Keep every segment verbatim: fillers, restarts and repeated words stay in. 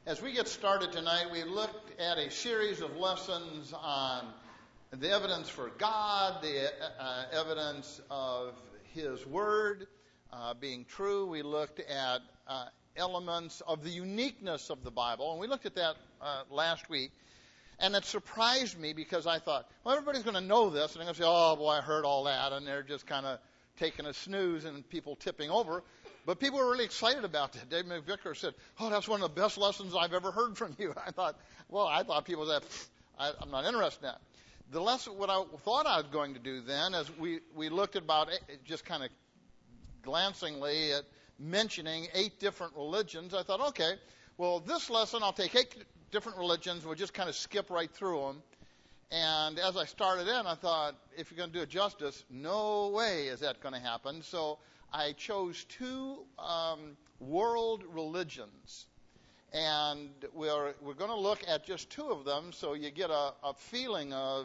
As we get started tonight, we looked at a series of lessons on the evidence for God, the uh, evidence of His Word uh, being true. We looked at uh, elements of the uniqueness of the Bible, and we looked at that uh, last week. And it surprised me because I thought, well, everybody's going to know this, and they're going to say, oh, boy, I heard all that, and they're just kind of taking a snooze and people tipping over. But people were really excited about that. Dave McVicker said, oh, that's one of the best lessons I've ever heard from you. I thought, well, I thought people said, I, I'm not interested in that. The lesson, what I thought I was going to do then, is we, we looked at about, just kind of glancingly at mentioning eight different religions. I thought, okay, well, this lesson, I'll take eight different religions. We'll just kind of skip right through them. And as I started in, I thought, if you're going to do it justice, no way is that going to happen. So I chose two um, world religions, and we're we're going to look at just two of them, so you get a, a feeling of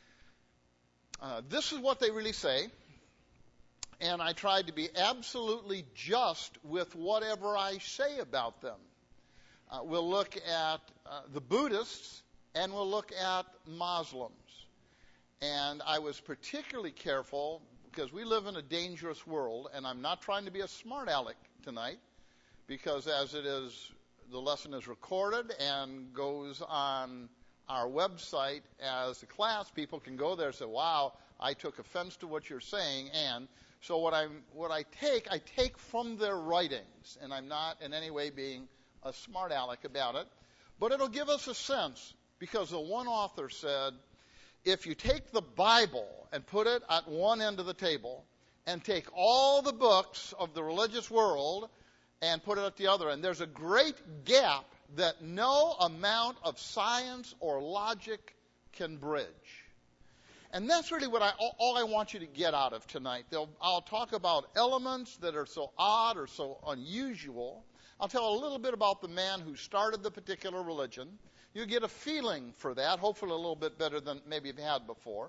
uh, this is what they really say. And I tried to be absolutely just with whatever I say about them. Uh, we'll look at uh, the Buddhists, and we'll look at Muslims. And I was particularly careful because we live in a dangerous world, and I'm not trying to be a smart aleck tonight, because as it is, the lesson is recorded and goes on our website as a class. People can go there and say, wow, I took offense to what you're saying. And so what I'm, what I take, I take from their writings, and I'm not in any way being a smart aleck about it, but it'll give us a sense, because the one author said, if you take the Bible and put it at one end of the table and take all the books of the religious world and put it at the other end, there's a great gap that no amount of science or logic can bridge. And that's really what I, all I want you to get out of tonight. They'll, I'll talk about elements that are so odd or so unusual. I'll tell a little bit about the man who started the particular religion. You get a feeling for that, hopefully a little bit better than maybe you've had before.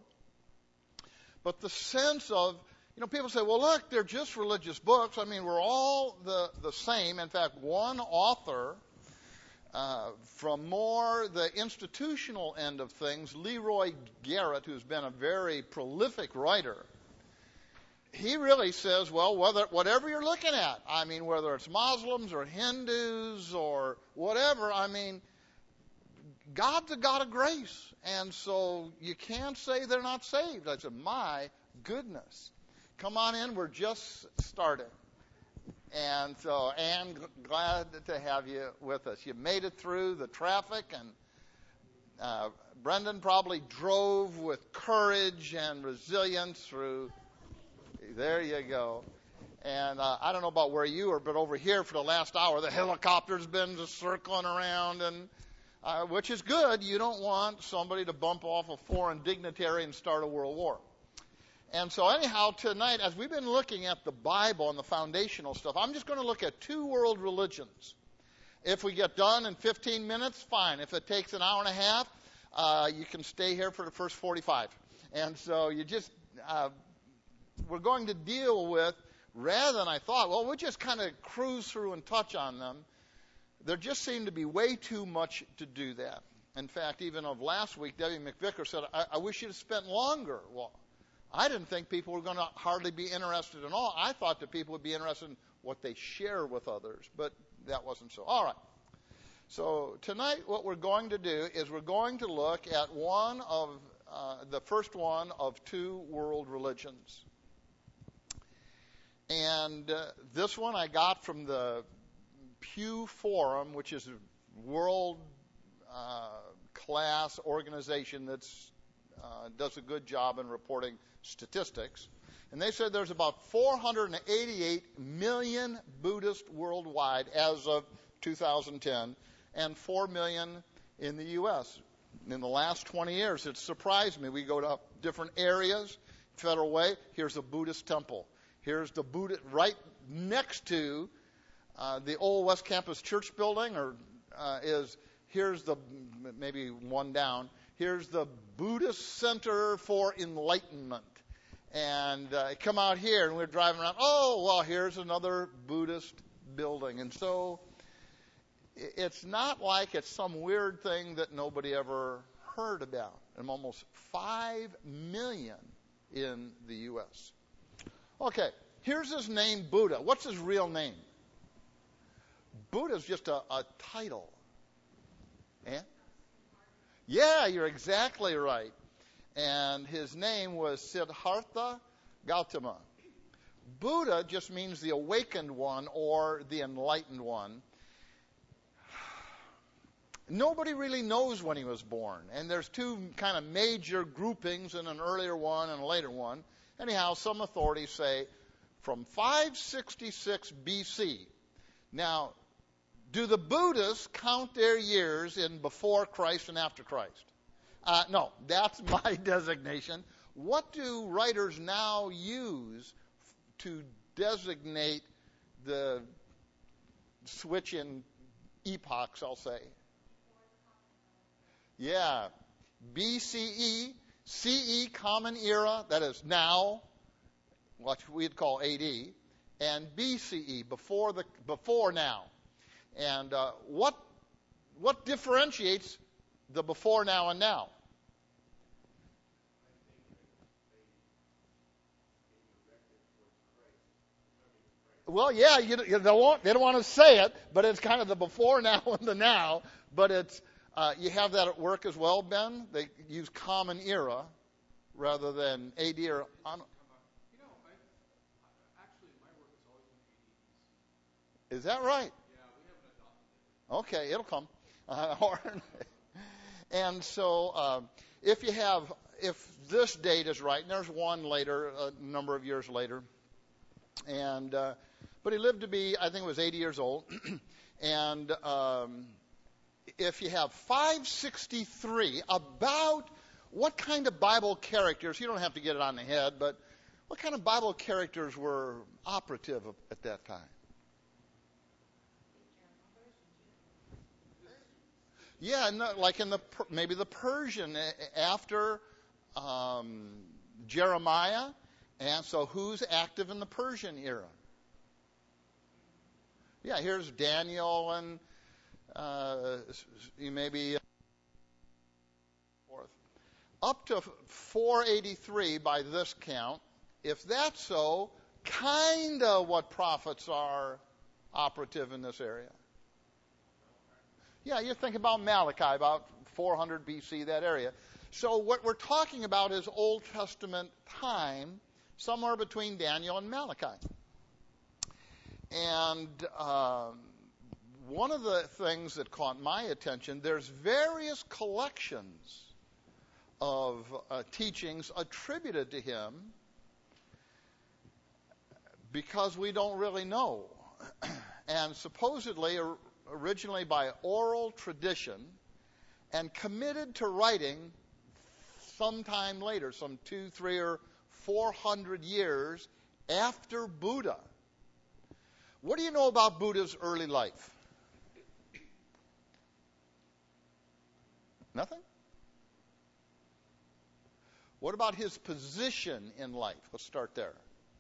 But the sense of, you know, people say, well, look, they're just religious books. I mean, we're all the, the same. In fact, one author uh, from more the institutional end of things, Leroy Garrett, who's been a very prolific writer, he really says, well, whether, whatever you're looking at, I mean, whether it's Muslims or Hindus or whatever, I mean, God's a God of grace, and so you can't say they're not saved. I said, my goodness. Come on in, we're just starting. And so, Ann, glad to have you with us. You made it through the traffic, and uh, Brendan probably drove with courage and resilience through. There you go. And uh, I don't know about where you are, but over here for the last hour, the helicopter's been just circling around, and Uh, which is good. You don't want somebody to bump off a foreign dignitary and start a world war. And so anyhow, tonight, as we've been looking at the Bible and the foundational stuff, I'm just going to look at two world religions. If we get done in fifteen minutes, fine. If it takes an hour and a half, uh, you can stay here for the first forty-five. And so you just, uh, we're going to deal with, rather than I thought, well, we'll just kind of cruise through and touch on them. There just seemed to be way too much to do that. In fact, even of last week, Debbie McVicker said, I, I wish you'd have spent longer. Well, I didn't think people were going to hardly be interested in all. I thought that people would be interested in what they share with others, but that wasn't so. All right. So tonight what we're going to do is we're going to look at one of, uh, the first one of two world religions. And uh, this one I got from the Pew Forum, which is a world uh, class organization that uh, does a good job in reporting statistics. And they said there's about four hundred eighty-eight million Buddhists worldwide as of two thousand ten, and four million in the U S. In the last twenty years, it surprised me. We go to different areas, Federal Way, here's a Buddhist temple. Here's the Buddha right next to Uh, the old West Campus Church building, or uh, is here's the maybe one down. Here's the Buddhist Center for Enlightenment, and uh, come out here, and we're driving around. Oh, well, here's another Buddhist building, and so it's not like it's some weird thing that nobody ever heard about. And almost five million in the U S Okay, here's his name, Buddha. What's his real name? Buddha's just a, a title. Eh? Yeah, you're exactly right. And his name was Siddhartha Gautama. Buddha just means the awakened one or the enlightened one. Nobody really knows when he was born. And there's two kind of major groupings in an earlier one and a later one. Anyhow, some authorities say from five sixty-six B C. Now, do the Buddhists count their years in before Christ and after Christ? Uh, no, that's my designation. What do writers now use to designate the switch in epochs, I'll say? Yeah, B C E, C E, Common Era, that is now, what we'd call A D, and B C E, before the before now. And uh, what what differentiates the before, now, and now? Well, yeah, you, you don't want, they don't want to say it, but it's kind of the before, now, and the now. But it's uh, you have that at work as well, Ben. They use Common Era rather than A D or. On, You know, I, actually, my work has always been A D. Is that right? Yeah, we haven't adopted it. Okay, it'll come. Uh, and so, uh, if you have, if this date is right, and there's one later, a number of years later, and uh, but he lived to be, I think it was eighty years old, and um, if you have five sixty-three, about what kind of Bible characters? You don't have to get it on the head, but what kind of Bible characters were operative at that time? Yeah, no, like in the maybe the Persian after um, Jeremiah, and so who's active in the Persian era? Yeah, here's Daniel and uh, maybe fourth up to four eighty-three by this count. If that's so, kind of what prophets are operative in this area. Yeah, you think about Malachi, about four hundred B C, that area. So what we're talking about is Old Testament time, somewhere between Daniel and Malachi. And um, one of the things that caught my attention, there's various collections of uh, teachings attributed to him because we don't really know. And supposedly originally by oral tradition and committed to writing sometime later, some two, three, or four hundred years after Buddha. What do you know about Buddha's early life? Nothing? What about his position in life? Let's start there.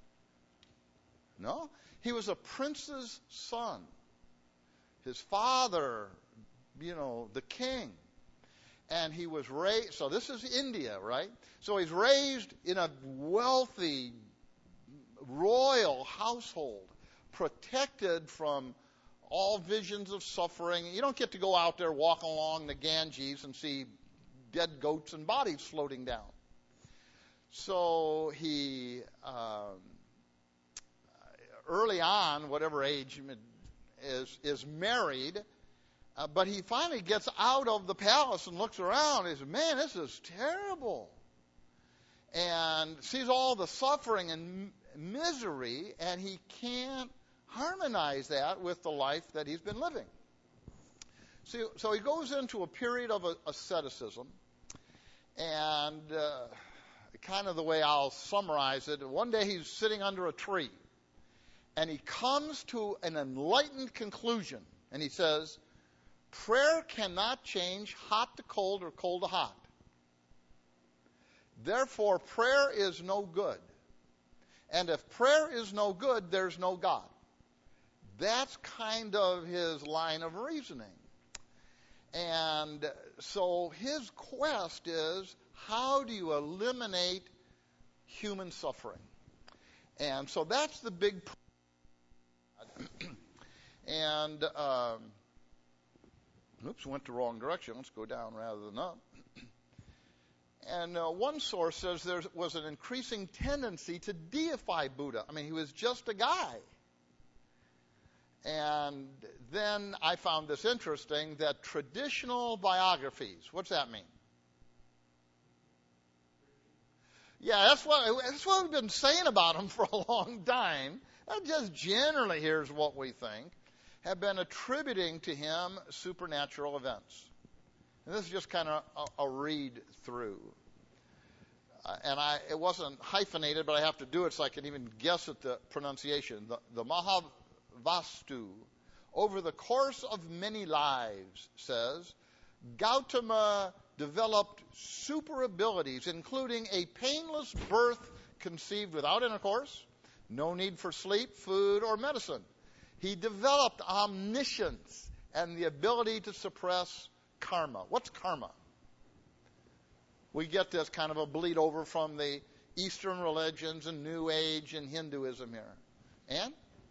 No? He was a prince's son. His father, you know, the king. And he was raised, so this is India, right? So he's raised in a wealthy, royal household, protected from all visions of suffering. You don't get to go out there walking along the Ganges and see dead goats and bodies floating down. So he, um, early on, whatever age is, is married, uh, but he finally gets out of the palace and looks around and says, man, this is terrible. And sees all the suffering and m- misery, and he can't harmonize that with the life that he's been living. So, so he goes into a period of a, asceticism, and uh, kind of the way I'll summarize it, one day he's sitting under a tree, and he comes to an enlightened conclusion, and he says, prayer cannot change hot to cold or cold to hot. Therefore, prayer is no good. And if prayer is no good, there's no God. That's kind of his line of reasoning. And so his quest is, how do you eliminate human suffering? And so that's the big problem. And, um, oops, went the wrong direction. Let's go down rather than up. And uh, one source says there was an increasing tendency to deify Buddha. I mean, he was just a guy. And then I found this interesting, that traditional biographies, what's that mean? Yeah, that's what, that's what we've been saying about him for a long time. That just generally, here's what we think, have been attributing to him supernatural events. And this is just kind of a, a read through. Uh, and I, it wasn't hyphenated, but I have to do it so I can even guess at the pronunciation. The, the Mahavastu, over the course of many lives, says, Gautama developed super abilities, including a painless birth conceived without intercourse, no need for sleep, food, or medicine. He developed omniscience and the ability to suppress karma. What's karma? We get this kind of a bleed over from the Eastern religions and New Age and Hinduism here. And?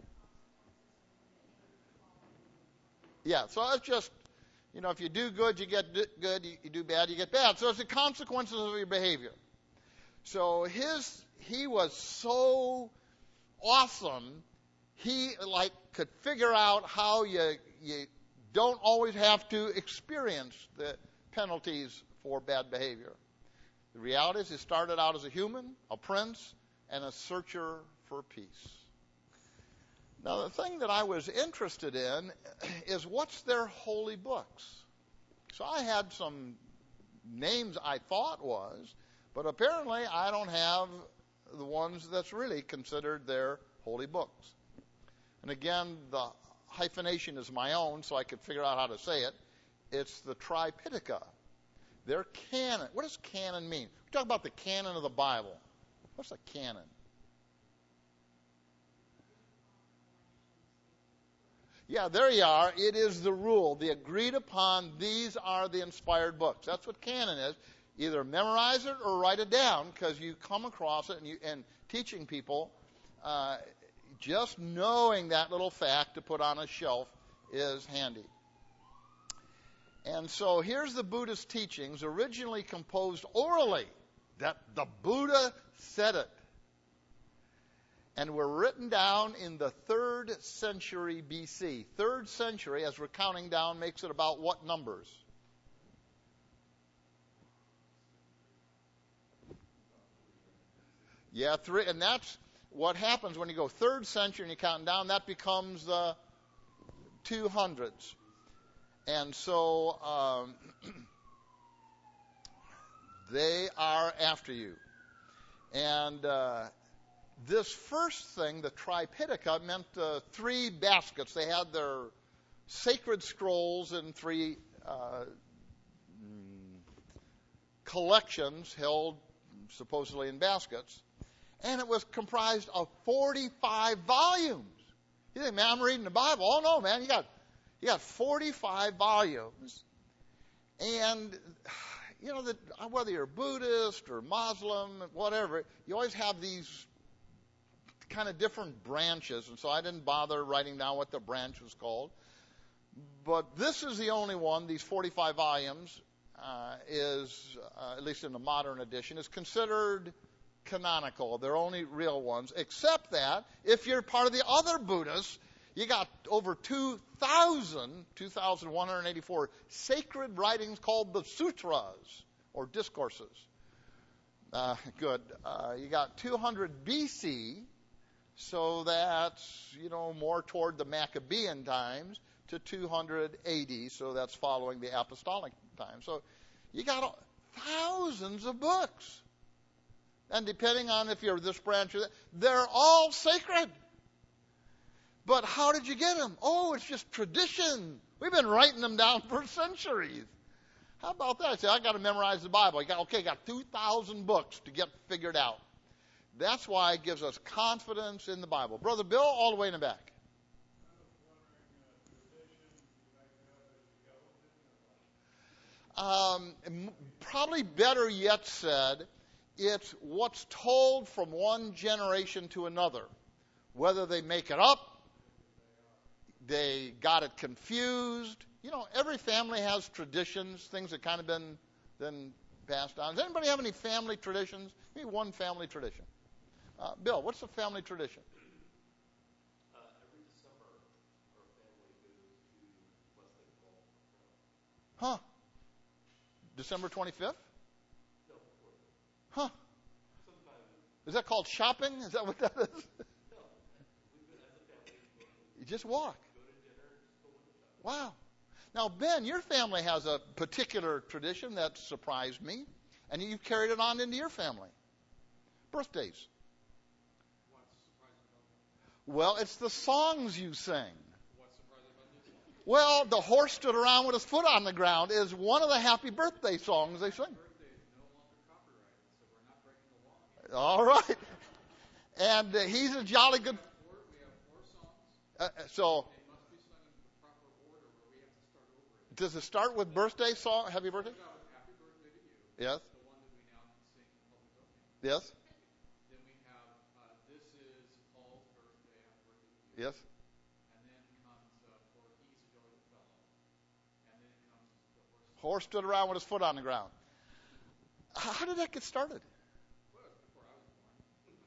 Yeah, so it's just, you know, if you do good, you get good. You do bad, you get bad. So it's the consequences of your behavior. So his, he was so awesome, he like could figure out how you you don't always have to experience the penalties for bad behavior. The reality is he started out as a human, a prince, and a searcher for peace. Now, the thing that I was interested in is what's their holy books. So I had some names I thought was, but apparently I don't have the ones that's really considered their holy books. And again, the hyphenation is my own, so I could figure out how to say it. It's the Tripitaka. Their canon. What does canon mean? We talk about the canon of the Bible. What's a canon? Yeah, there you are. It is the rule. The agreed upon, these are the inspired books. That's what canon is. Either memorize it or write it down, because you come across it, and, you, and teaching people, uh, just knowing that little fact to put on a shelf is handy. And so here's the Buddha's teachings, originally composed orally, that the Buddha said it, and were written down in the third century B C. Third century, as we're counting down, makes it about what numbers? Yeah, three, and that's what happens when you go third century and you're counting down. That becomes the two hundreds. And so um, they are after you. And uh, this first thing, the Tripitaka, meant uh, three baskets. They had their sacred scrolls in three uh, collections held supposedly in baskets. And it was comprised of forty-five volumes. You think, man, I'm reading the Bible. Oh, no, man, you got you got forty-five volumes. And, you know, that whether you're Buddhist or Muslim, whatever, you always have these kind of different branches. And so I didn't bother writing down what the branch was called. But this is the only one, these forty-five volumes, uh, is, uh, at least in the modern edition, is considered canonical. They're only real ones, except that if you're part of the other Buddhists, you got over two thousand, two thousand one hundred eighty-four sacred writings called the sutras, or discourses. Uh, good. Uh, you got two hundred B C, so that's, you know, more toward the Maccabean times, to two hundred A D, so that's following the apostolic time. So you got thousands of books. And depending on if you're this branch or that, they're all sacred. But how did you get them? Oh, it's just tradition. We've been writing them down for centuries. How about that? I say, I got to memorize the Bible. You got, okay, got two thousand books to get figured out. That's why it gives us confidence in the Bible. Brother Bill, all the way in the back. Um, probably better yet said, it's what's told from one generation to another. Whether they make it up, they got it confused. You know, every family has traditions, things that kind of been then passed down. Does anybody have any family traditions? Maybe one family tradition. Uh, Bill, what's the family tradition? Uh, every December, our family goes to Wesley Hall. Huh. December twenty-fifth? No, before that. Huh. Sometime. Is that called shopping? Is that what that is? No. We've been, as a family, You just walk. go to dinner and just go window shopping. Wow. Now, Ben, your family has a particular tradition that surprised me, and you've carried it on into your family. Birthdays. What's surprising about that? Well, it's the songs you sing. What's surprising about this one? Well, the horse stood around with his foot on the ground is one of the happy birthday songs they sing. Birthday is no longer copyrighted, so we're not breaking the law. All right. And uh, he's a jolly good. We have four, we have four songs. Uh, so, They must be sung in the proper order, or we have to start over. It does it start with birthday song? Happy birthday? starts out with Happy Birthday to You. Yes. The one that we now can sing in public domain. Yes. Then we have uh, This is Paul's Birthday, Happy Birthday to You. Yes. And then comes uh, For He's a Jolly Good Fellow. And then comes The Horse. Horse stood around with his foot on the ground. How did that get started? Well, it was before I was born.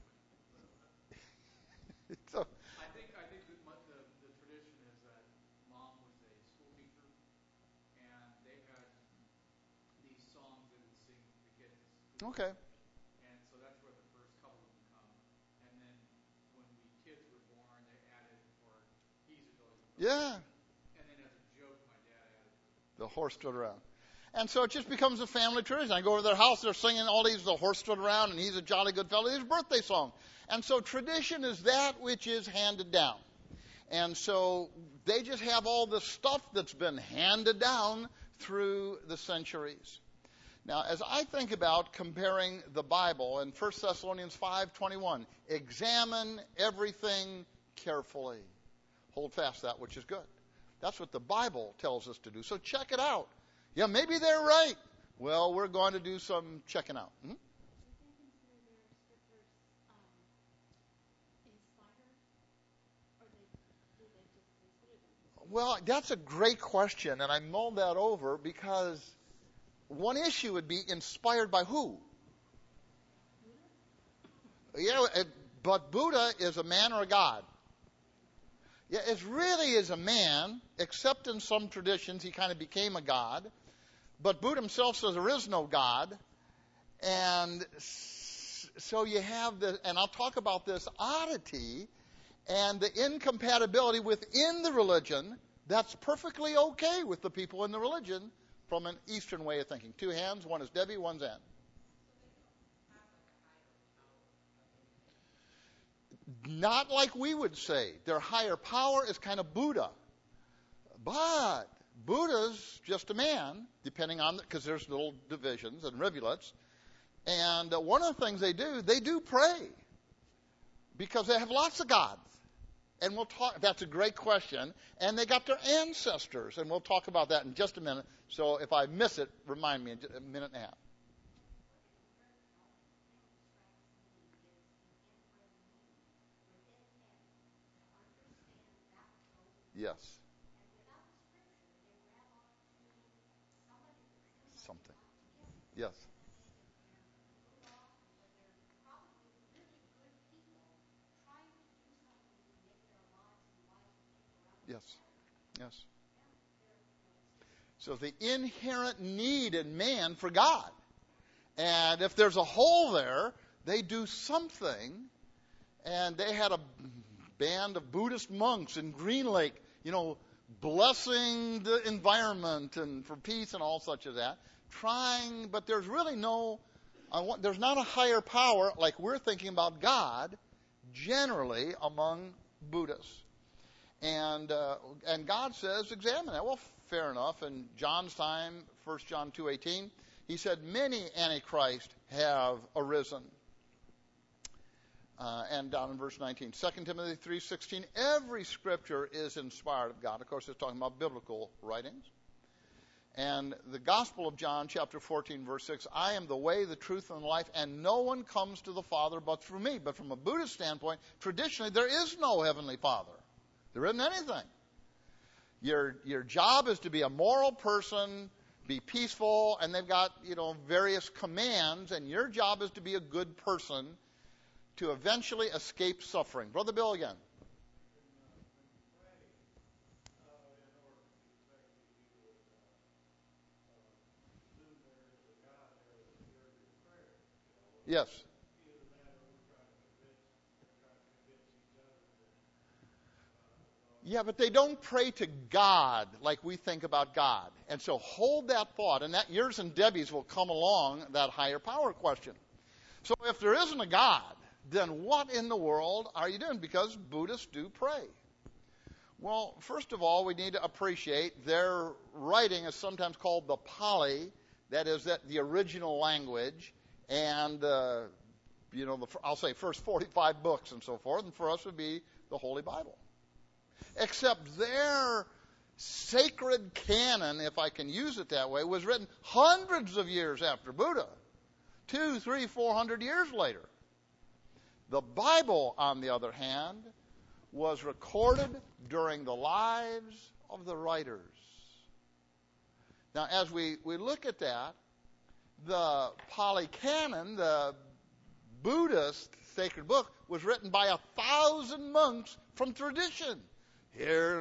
So, I think I think that what the, the tradition is that Mom was a school teacher, and they had these songs that would sing to the kids. okay. And so that's where the first couple of them come. And then when we kids were born, they added For He's a Jolly Good Fellow. Yeah. And then as a joke, my dad added The horse stood around. And so it just becomes a family tradition. I go over to their house, they're singing all these, the horse stood around, and he's a jolly good fellow. It's a birthday song. And so tradition is that which is handed down. And so they just have all the stuff that's been handed down through the centuries. Now, as I think about comparing the Bible in First Thessalonians five twenty-one, examine everything carefully. Hold fast that which is good. That's what the Bible tells us to do. So check it out. Yeah, maybe they're right. Well, we're going to do some checking out. Hmm? Well, that's a great question, and I mulled that over because one issue would be inspired by who? Yeah, but Buddha is a man or a god? Yeah, it really is a man, except in some traditions he kind of became a god. But Buddha himself says there is no God. And so you have the, and I'll talk about this oddity and the incompatibility within the religion that's perfectly okay with the people in the religion from an Eastern way of thinking. Two hands, one is Debbie, one's Ann. Not like we would say. Their higher power is kind of Buddha. But Buddha's just a man, depending on, because there's little divisions and rivulets. And uh, one of the things they do, they do pray. Because they have lots of gods. And we'll talk, that's a great question. And they got their ancestors. And we'll talk about that in just a minute. So if I miss it, remind me in a minute and a half. Yes. Something. Yes. Yes. Yes. So the inherent need in man for God. And if there's a hole there, they do something. And they had a band of Buddhist monks in Green Lake, you know, blessing the environment and for peace and all such as that. Trying, but there's really no, uh, there's not a higher power like we're thinking about God generally among Buddhists. And uh, and God says, examine that. Well, fair enough. In John's time, First John two eighteen, he said, many antichrists have arisen. Uh, and down in verse nineteen, Second Timothy three sixteen, every scripture is inspired of God. Of course, it's talking about biblical writings. And the Gospel of John, chapter fourteen, verse six, I am the way, the truth, and the life, and no one comes to the Father but through me. But from a Buddhist standpoint, traditionally, there is no Heavenly Father. There isn't anything. Your, your job is to be a moral person, be peaceful, and they've got, you know, various commands, and your job is to be a good person to eventually escape suffering. Brother Bill again. Yes. Yeah, but they don't pray to God like we think about God. And so hold that thought, and that yours and Debbie's will come along that higher power question. So if there isn't a God, then what in the world are you doing? Because Buddhists do pray. Well, first of all, we need to appreciate their writing is sometimes called the Pali, that is that the original language, and uh, you know, the, I'll say first forty-five books and so forth, and for us would be the Holy Bible. Except their sacred canon, if I can use it that way, was written hundreds of years after Buddha, two, three, four hundred years later. The Bible, on the other hand, was recorded during the lives of the writers. Now, as we, we look at that, the Pali Canon, the Buddhist sacred book, was written by a thousand monks from tradition. That's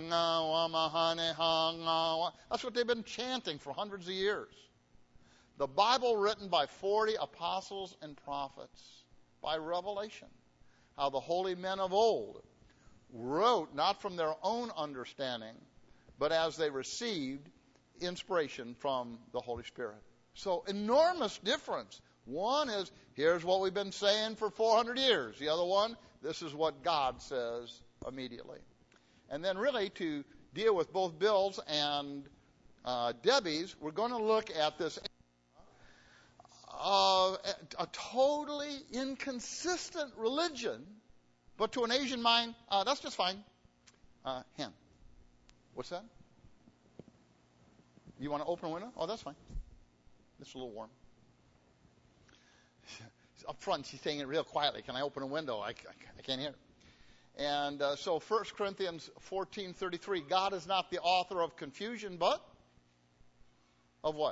what they've been chanting for hundreds of years. The Bible written by forty apostles and prophets by revelation. How the holy men of old wrote not from their own understanding, but as they received inspiration from the Holy Spirit. So enormous difference. One is, here's what we've been saying for four hundred years. The other one, this is what God says immediately. And then really to deal with both Bill's and uh, Debbie's, we're going to look at this uh, a totally inconsistent religion, but to an Asian mind, uh, that's just fine. Uh, hen. What's that? You want to open a window? Oh, that's fine. It's a little warm. Up front, she's saying it real quietly. Can I open a window? I, I, I can't hear. And uh, so First Corinthians fourteen thirty-three, God is not the author of confusion, but of what?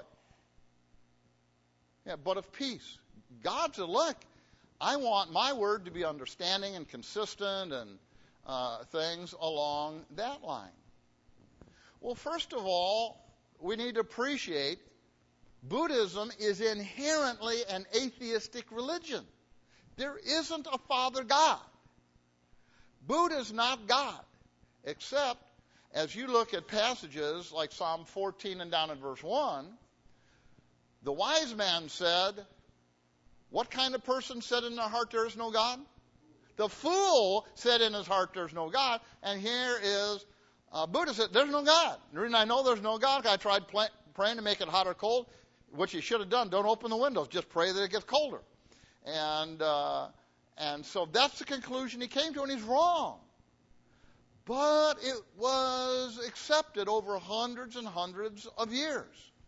Yeah, but of peace. God's elect. I want my word to be understanding and consistent and uh, things along that line. Well, first of all, we need to appreciate Buddhism is inherently an atheistic religion. There isn't a Father God. Buddha is not God, except as you look at passages like Psalm fourteen and down in verse one, the wise man said, what kind of person said in their heart there is no God? The fool said in his heart there's no God, and here is uh, Buddha said there's no God. The reason I know there's no God, I tried pl- praying to make it hot or cold, which you should have done. Don't open the windows, just pray that it gets colder. And uh, and so that's the conclusion he came to, and he's wrong. But it was accepted over hundreds and hundreds of years.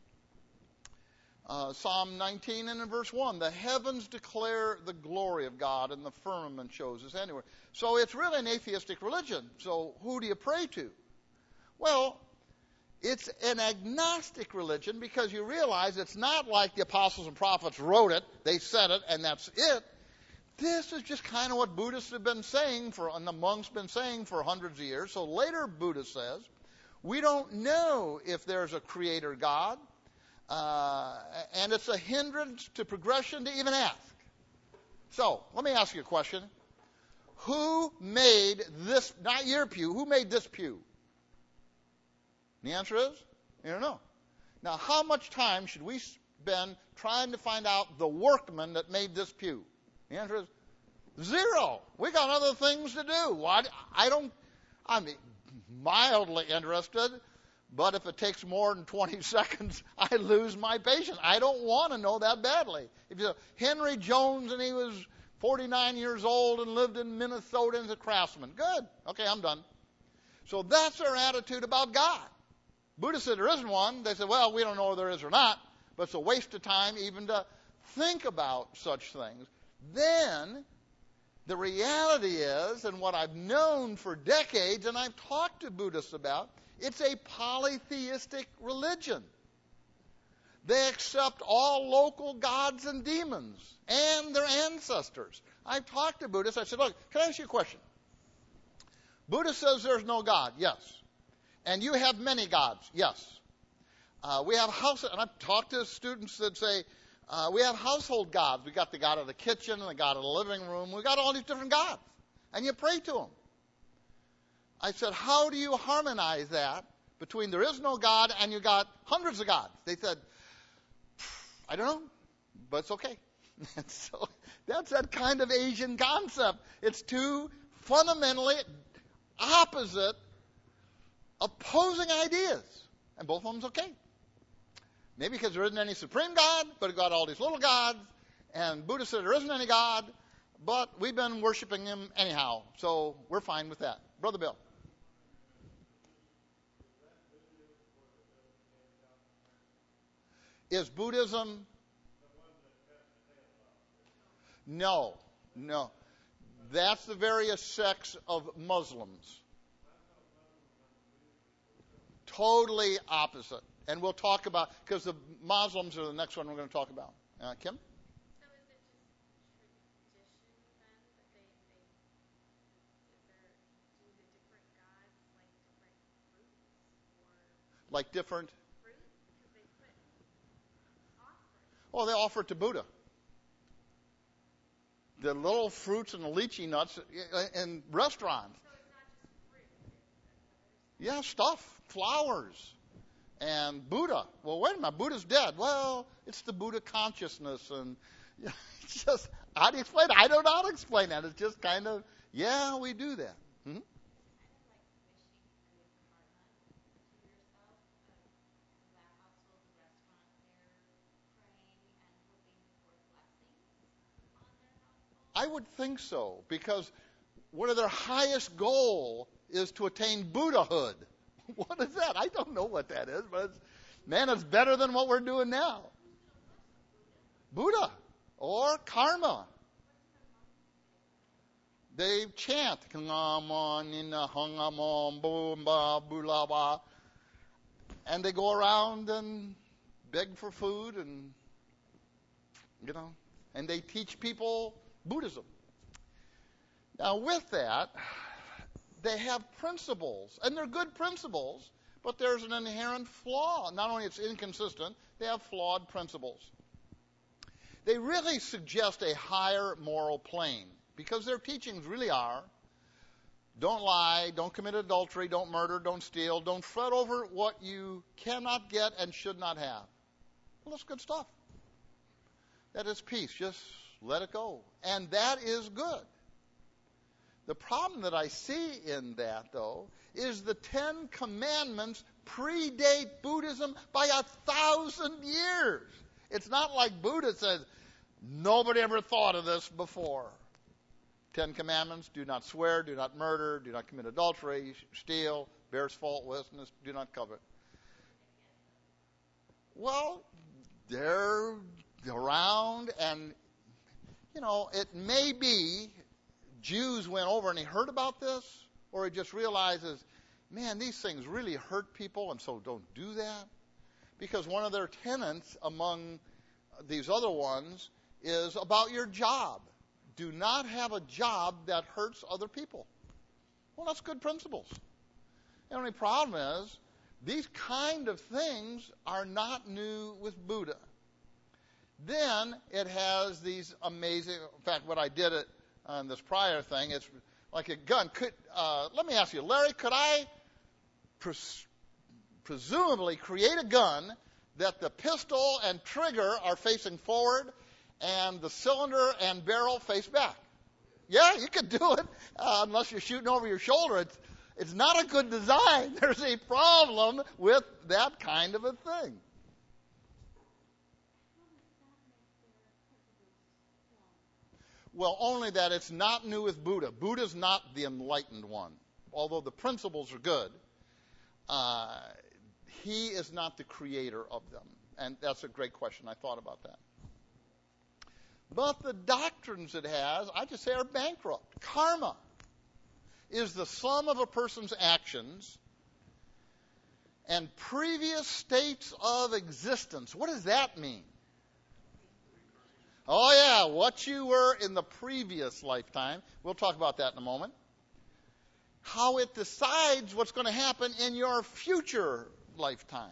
Uh, Psalm nineteen and in verse one, the heavens declare the glory of God, and the firmament shows his handiwork. So it's really an atheistic religion. So who do you pray to? Well, it's an agnostic religion because you realize it's not like the apostles and prophets wrote it, they said it, and that's it. This is just kind of what Buddhists have been saying, for, and the monks have been saying for hundreds of years. So later Buddha says, we don't know if there's a creator God, uh, and it's a hindrance to progression to even ask. So let me ask you a question. Who made this, not your pew, who made this pew? The answer is, you don't know. Now, how much time should we spend trying to find out the workman that made this pew? The answer is zero. We got other things to do. Why? I don't, I'm mildly interested, but if it takes more than twenty seconds, I lose my patience. I don't want to know that badly. If you say, Henry Jones and he was forty-nine years old and lived in Minnesota and is a craftsman. Good. Okay, I'm done. So that's our attitude about God. Buddha said there isn't one. They said, well, we don't know if there is or not, but it's a waste of time even to think about such things. Then the reality is, and what I've known for decades, and I've talked to Buddhists about, it's a polytheistic religion. They accept all local gods and demons and their ancestors. I've talked to Buddhists. I said, look, can I ask you a question? Buddha says there's no God. Yes. And you have many gods. Yes. Uh, we have house, and I've talked to students that say, uh, we have household gods. We got the God of the kitchen and the God of the living room. We got all these different gods. And you pray to them. I said, how do you harmonize that between there is no God and you got hundreds of gods? They said, I don't know, but it's okay. And so that's that kind of Asian concept. It's two fundamentally opposite, opposing ideas. And both of them's okay. Maybe because there isn't any supreme God, but it got all these little gods. And Buddha said there isn't any God, but we've been worshiping him anyhow. So we're fine with that. Brother Bill. Is Buddhism? No, no. That's the various sects of Muslims. Totally opposite. And we'll talk about, because the Muslims are the next one we're going to talk about. Uh, Kim? So is it just tradition then that they, they is there, do the different gods like different fruits or Like different? fruits? Because they put offerings. Oh, they offer it to Buddha. The little fruits and the lychee nuts in restaurants. So it's not just fruit, it's Yeah, stuff, flowers, and Buddha. Well, wait a minute, Buddha's dead. Well, it's the Buddha consciousness, and you know, it's just, how do you explain it? I don't know how to explain that. It's just kind of, yeah, we do that. Hmm? kind of like wishing with karma to yourself of that household, the restaurant, they're praying and hoping for blessings on their household. I would think so, because one of their highest goal is to attain Buddhahood. What is that? I don't know what that is, but it's, man, it's better than what we're doing now. Buddha or karma. They chant, and they go around and beg for food, and you know, and they teach people Buddhism. Now, with that, they have principles, and they're good principles, but there's an inherent flaw. Not only it's inconsistent, they have flawed principles. They really suggest a higher moral plane, because their teachings really are, don't lie, don't commit adultery, don't murder, don't steal, don't fret over what you cannot get and should not have. Well, that's good stuff. That is peace. Just let it go. And that is good. The problem that I see in that, though, is the Ten Commandments predate Buddhism by a thousand years. It's not like Buddha says, nobody ever thought of this before. Ten Commandments, do not swear, do not murder, do not commit adultery, steal, bears false witness, do not covet. Well, they're around, and, you know, it may be Jews went over and he heard about this, or he just realizes, man, these things really hurt people, and so don't do that. Because one of their tenets among these other ones is about your job. Do not have a job that hurts other people. Well, that's good principles. The only problem is, these kind of things are not new with Buddha. Then it has these amazing, in fact, what I did it on this prior thing, it's like a gun. Could uh, let me ask you, Larry, could I pres- presumably create a gun that the pistol and trigger are facing forward and the cylinder and barrel face back? Yeah, you could do it, uh, unless you're shooting over your shoulder. It's, it's not a good design. There's a problem with that kind of a thing. Well, only that it's not new with Buddha. Buddha's not the enlightened one. Although the principles are good, uh, He is not the creator of them. And that's a great question. I thought about that. But the doctrines it has, I just say, are bankrupt. Karma is the sum of a person's actions and previous states of existence. What does that mean? Oh, yeah, what you were in the previous lifetime. We'll talk about that in a moment. How it decides what's going to happen in your future lifetimes.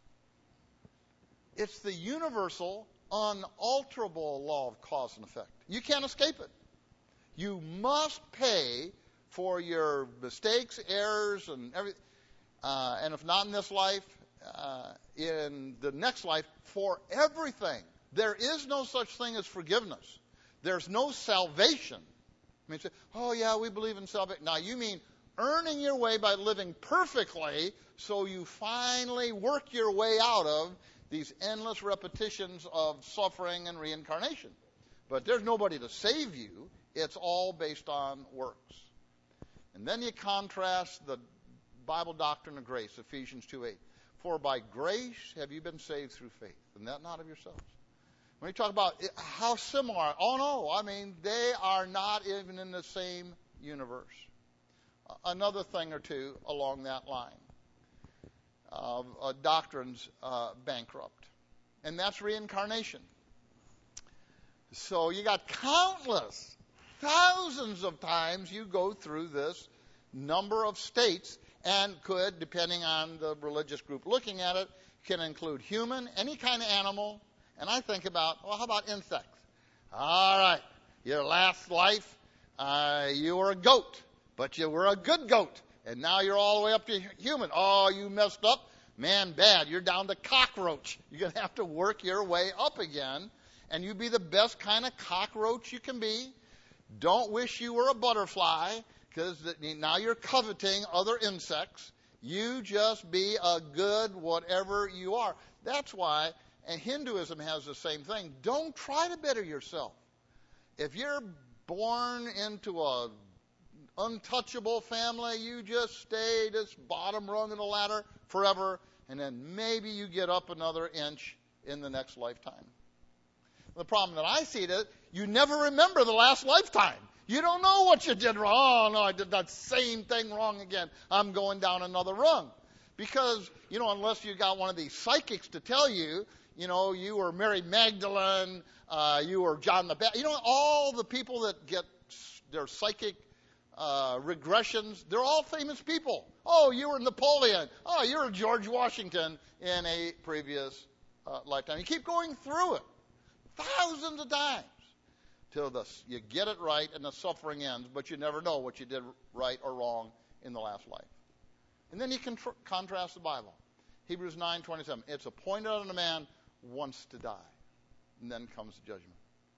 It's the universal, unalterable law of cause and effect. You can't escape it. You must pay for your mistakes, errors, and everything. Uh, and if not in this life, uh, in the next life, for everything. There is no such thing as forgiveness. There's no salvation. I mean, say, oh, yeah, we believe in salvation. Now, you mean earning your way by living perfectly so you finally work your way out of these endless repetitions of suffering and reincarnation. But there's nobody to save you. It's all based on works. And then you contrast the Bible doctrine of grace, Ephesians two eight. For by grace have you been saved through faith, and that not of yourselves. When you talk about it, how similar, oh no, I mean, they are not even in the same universe. Uh, another thing or two along that line. Uh, uh, doctrines uh, bankrupt. And that's reincarnation. So you got countless, thousands of times you go through this number of states, and could, depending on the religious group looking at it, can include human, any kind of animal. And I think about, well, how about insects? All right, your last life, uh, you were a goat, but you were a good goat. And now you're all the way up to human. Oh, you messed up. Man, bad. You're down to cockroach. You're going to have to work your way up again. And you be the best kind of cockroach you can be. Don't wish you were a butterfly, because now you're coveting other insects. You just be a good whatever you are. That's why, and Hinduism has the same thing. Don't try to better yourself. If you're born into a untouchable family, you just stay this bottom rung of the ladder forever, and then maybe you get up another inch in the next lifetime. The problem that I see is you never remember the last lifetime. You don't know what you did wrong. Oh, no, I did that same thing wrong again. I'm going down another rung. Because, you know, unless you got one of these psychics to tell you, you know, you were Mary Magdalene, uh, you were John the Baptist. You know, all the people that get their psychic uh, regressions, they're all famous people. Oh, you were Napoleon. Oh, you were George Washington in a previous uh, lifetime. You keep going through it thousands of times till the, you get it right and the suffering ends, but you never know what you did right or wrong in the last life. And then you can tr- contrast the Bible. Hebrews nine twenty-seven. It's appointed unto man once to die, and then comes the judgment.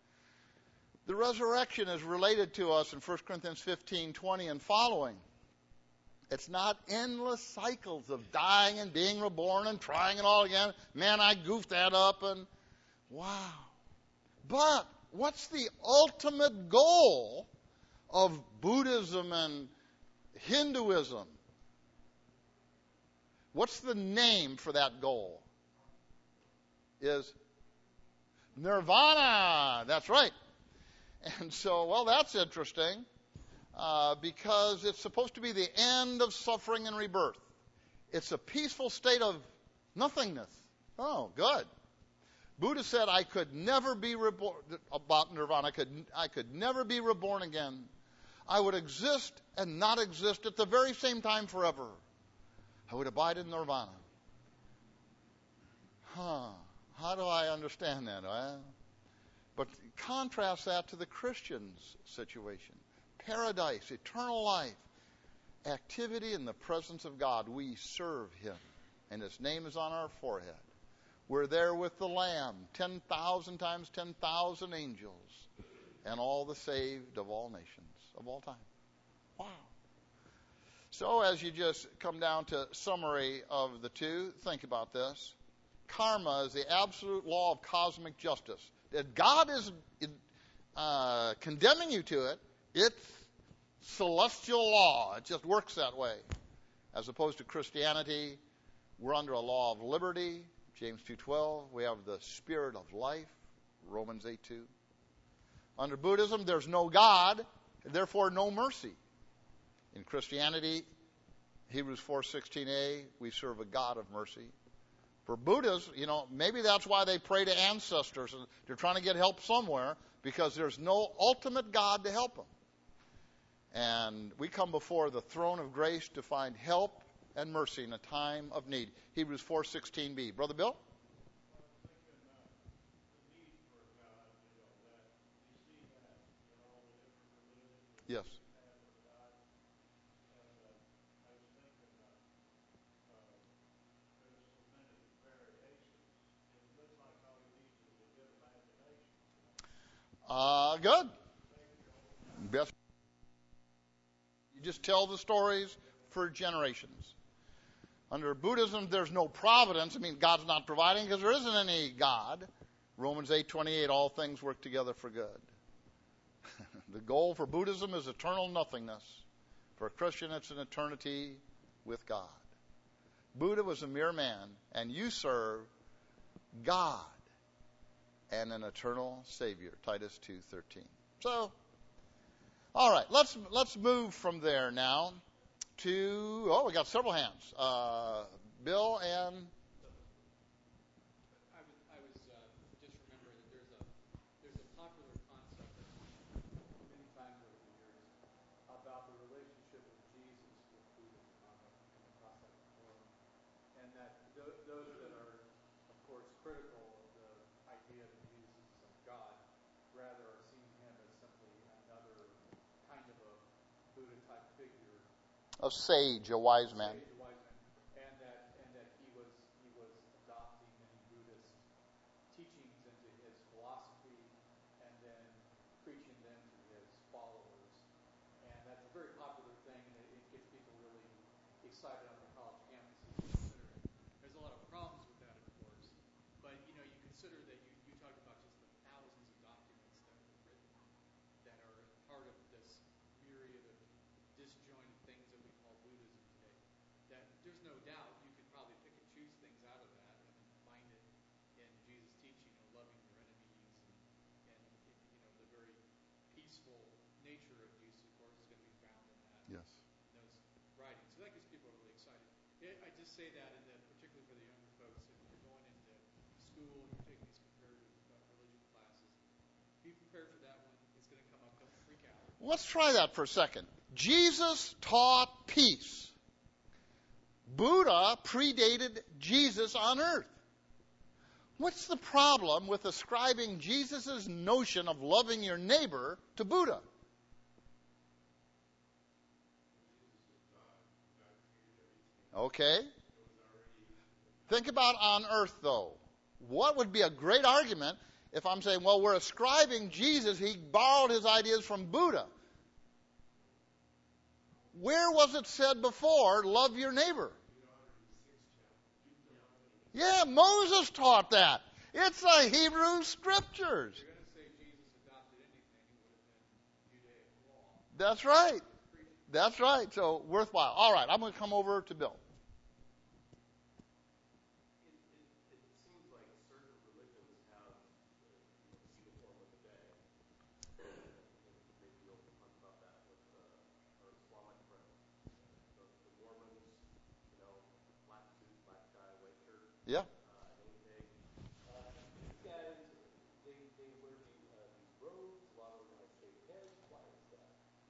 The resurrection is related to us in First Corinthians fifteen twenty and following. It's not endless cycles of dying and being reborn and trying it all again. Man, I goofed that up, and wow. But what's the ultimate goal of Buddhism and Hinduism? What's the name for that goal? Is nirvana. That's right. And so, well, that's interesting uh, because it's supposed to be the end of suffering and rebirth. It's a peaceful state of nothingness. Oh, good. Buddha said, I could never be reborn, about nirvana, I could, I could never be reborn again. I would exist and not exist at the very same time forever. I would abide in nirvana. Huh. How do I understand that? Well, but contrast that to the Christian's situation. Paradise, eternal life, activity in the presence of God. We serve Him, and His name is on our forehead. We're there with the Lamb, ten thousand times ten thousand angels, and all the saved of all nations, of all time. Wow. So as you just come down to summary of the two, think about this. Karma is the absolute law of cosmic justice. That God is uh, condemning you to it, it's celestial law. It just works that way. As opposed to Christianity, We're under a law of liberty, James two twelve. We have the spirit of life, Romans eight two. Under Buddhism, there's no God, therefore no mercy. In Christianity, Hebrews four sixteen a, we serve a God of mercy. For Buddhists, you know, maybe that's why they pray to ancestors. They're trying to get help somewhere because there's no ultimate God to help them. And we come before the throne of grace to find help and mercy in a time of need. Hebrews four sixteen b. Brother Bill? Yes. Uh, good. Best. You just tell the stories for generations. Under Buddhism, there's no providence. I mean, God's not providing because there isn't any God. Romans eight twenty-eight, all things work together for good. The goal for Buddhism is eternal nothingness. For a Christian, it's an eternity with God. Buddha was a mere man, and you serve God and an eternal Savior, Titus two thirteen. So, all right, let's let's move from there now to, oh, we got several hands. Uh, Bill and... I was, I was uh, just remembering that there's a there's a popular concept many times over the years about the relationship of Jesus with Buddhism. I don't know if you've come across that before. And that th- those that are, of course, critical of the idea that Jesus is the Son of God, rather are seeing him as simply another kind of a Buddha-type figure. A sage, a wise man. Sage, a wise man. And that, and that he was he was adopting many Buddhist teachings into his philosophy and then preaching them to his followers. And that's a very popular thing, and it, it gets people really excited on the college campuses considering. There's a lot of problems with that, of course. But, you know, you consider that you, you talked about just the thousands of documents that were written that are part of this myriad of disjointed things that we call Buddhism today. That there's no doubt you could probably pick and choose things out of that and find it in Jesus' teaching of loving your enemies and, and you know, the very peaceful nature of Jesus, of course, is going to be found in that. Yes. In those writings. So that gets people really excited. It, I just say that, in the, particularly for the younger folks, if you're going into school and you're taking these comparative uh, religion classes, be prepared for that one. It's going to come up. Don't freak out. Let's try that for a second. Jesus taught peace. Buddha predated Jesus on earth. What's the problem with ascribing Jesus' notion of loving your neighbor to Buddha? Okay. Think about on earth, though. What would be a great argument if I'm saying, well, we're ascribing Jesus, he borrowed his ideas from Buddha. Where was it said before, love your neighbor? Yeah, Moses taught that. It's the Hebrew Scriptures. If you're going to say Jesus adopted anything, it would have been Judaic law. That's right. That's right. So, worthwhile. All right, I'm going to come over to Bill. It, it, it seems like certain religions have uh, the uniform of the day. Maybe you'll talk about that with uh, our Islamic friends. The, the Mormons, you know, black suit, black tie, white shirt. Yeah. Uh, name tag. Uh, these guys, they, they wear these, uh, these robes. A lot of them have shaved heads. Why is that?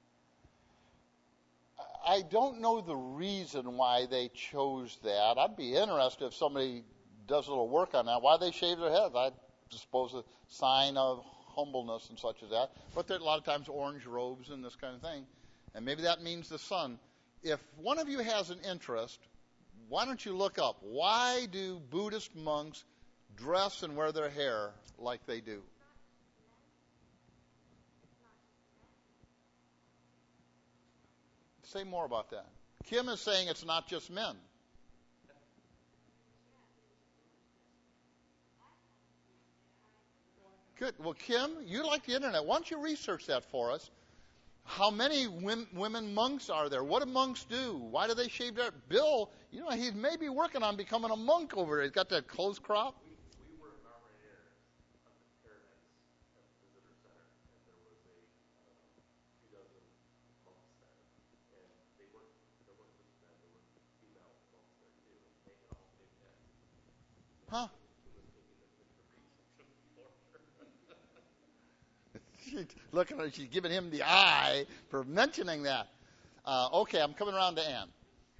I don't know the reason why they chose that. I'd be interested if somebody does a little work on that. Why they shave their heads? I suppose a sign of humbleness and such as that. But there are a lot of times orange robes and this kind of thing. And maybe that means the sun. If one of you has an interest, why don't you look up, why do Buddhist monks dress and wear their hair like they do? Say more about that. Kim is saying it's not just men. Good. Well, Kim, you like the internet. Why don't you research that for us? How many women monks are there? What do monks do? Why do they shave their... Bill, you know, he's maybe working on becoming a monk over there. He's got that close crop. We, we were at Mount Rainier up at Paradise at the visitor center, and there was a um, few dozen monks there. And they weren't, there weren't just men, there were female monks there too. And they had all shaved heads. Huh? It was taking the picture reception for her. She's looking at her, she's giving him the eye for mentioning that. Uh, okay, I'm coming around to Ann.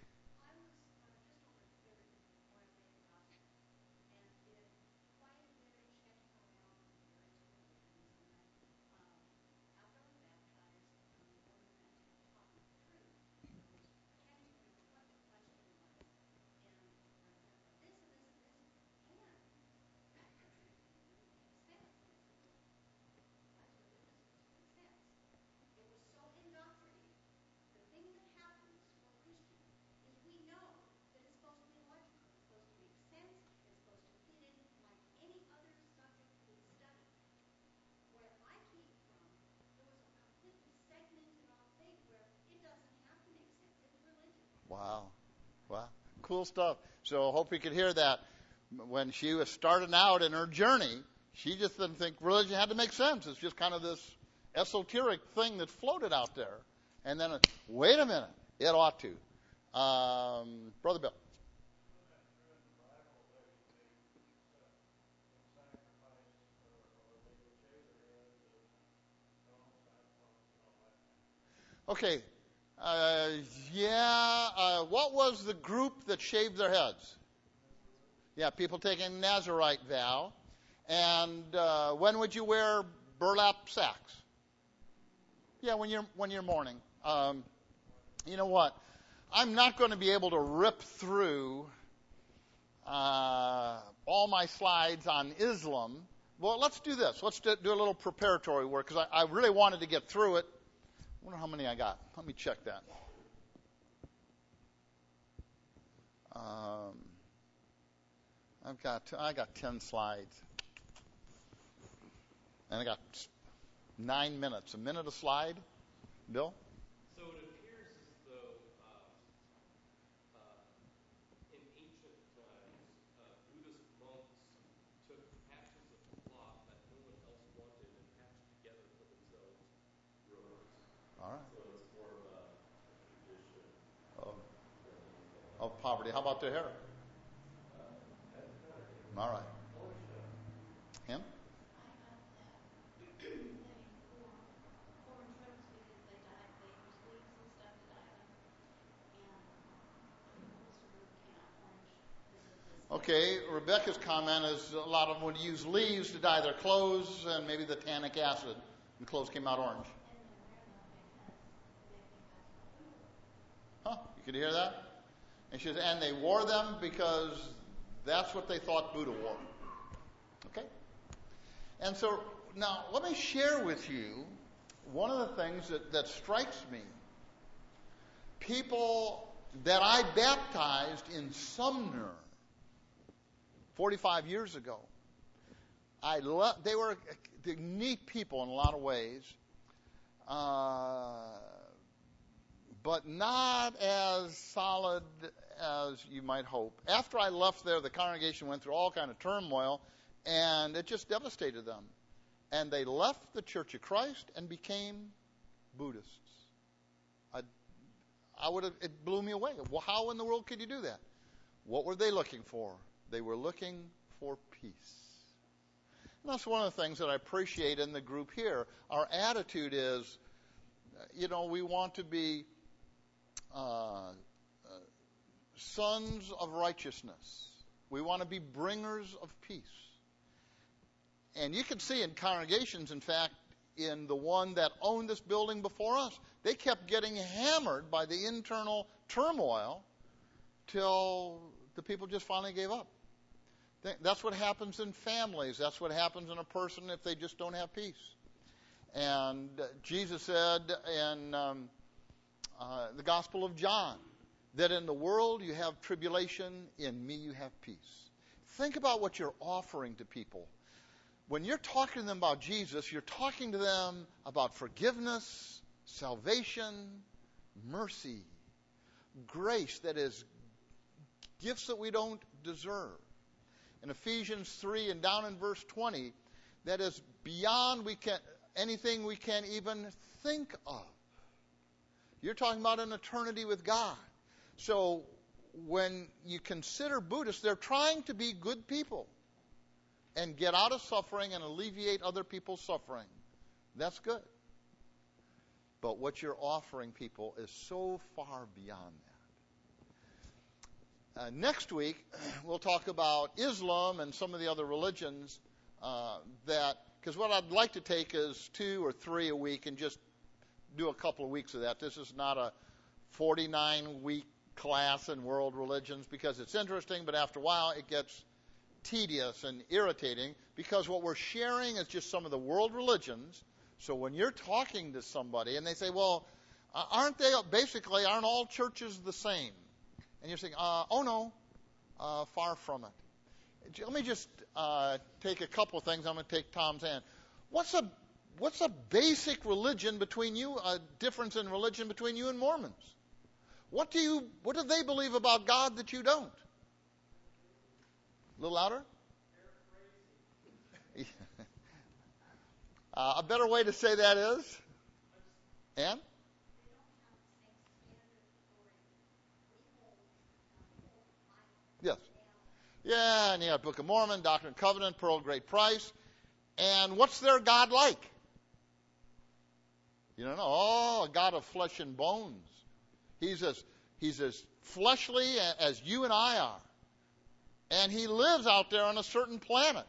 Wow. Wow. Cool stuff. So I hope you could hear that. When she was starting out in her journey, she just didn't think religion had to make sense. It's just kind of this esoteric thing that floated out there. And then, wait a minute, it ought to. Um, Brother Bill. Okay. Uh, yeah. Uh, what was the group that shaved their heads? Yeah, people taking Nazarite vow. And uh, when would you wear burlap sacks? Yeah, when you're when you're mourning. Um, you know what? I'm not going to be able to rip through uh, all my slides on Islam. Well, let's do this. Let's do, do a little preparatory work because I, I really wanted to get through it. I wonder how many I got. Let me check that. Um, I've got I got ten slides, and I got nine minutes. A minute a slide, Bill. So it appears as though uh, uh, in ancient times, uh, Buddhist monks took patches of cloth that no one else wanted and patched together for themselves robes. All right. So it's more of a, a tradition Of, than anything of else. poverty. How about their hair? All right. Him? I got that they wore foreign tropes because they dyed baker's leaves and stuff to dye them. And um, most of them came out orange because of this. Okay, Rebecca's comment is a lot of them would use leaves to dye their clothes and maybe the tannic acid, and clothes came out orange. And then wearing them because they think that's what we Huh? You could hear that? And she says, and they wore them because that's what they thought Buddha wore. Okay? And so now let me share with you one of the things that, that strikes me. People that I baptized in Sumner forty-five years ago, I lo- they were neat people in a lot of ways, uh, but not as solid as you might hope. After I left there, the congregation went through all kind of turmoil, and it just devastated them. And they left the Church of Christ and became Buddhists. I, I would have, it blew me away. Well, how in the world could you do that? What were they looking for? They were looking for peace. And that's one of the things that I appreciate in the group here. Our attitude is, you know, we want to be uh, uh, sons of righteousness. We want to be bringers of peace. And you can see in congregations, in fact, in the one that owned this building before us, they kept getting hammered by the internal turmoil till the people just finally gave up. That's what happens in families. That's what happens in a person if they just don't have peace. And Jesus said in um, uh, the Gospel of John that in the world you have tribulation, in me you have peace. Think about what you're offering to people. When you're talking to them about Jesus, you're talking to them about forgiveness, salvation, mercy, grace, that is gifts that we don't deserve. In Ephesians three and down in verse twenty, that is beyond we can anything we can even think of. You're talking about an eternity with God. So when you consider Buddhists, they're trying to be good people and get out of suffering and alleviate other people's suffering. That's good. But what you're offering people is so far beyond that. Uh, next week, we'll talk about Islam and some of the other religions uh, that, because what I'd like to take is two or three a week and just do a couple of weeks of that. This is not a forty-nine week class in world religions, because it's interesting, but after a while it gets tedious and irritating, because what we're sharing is just some of the world religions. So when you're talking to somebody and they say, well, aren't they, basically, aren't all churches the same? And you're saying, uh, oh no, uh, far from it. Let me just uh, take a couple of things. I'm going to take Tom's hand. What's a what's a basic religion between you, a difference in religion between you and Mormons? What do you what do they believe about God that you don't? A little louder? uh, a better way to say that is? Ann? Yes. Yeah, and you got Book of Mormon, Doctrine and Covenant, Pearl of Great Price. And what's their God like? You don't know. Oh, a God of flesh and bones. He's as he's as fleshly as you and I are. And he lives out there on a certain planet.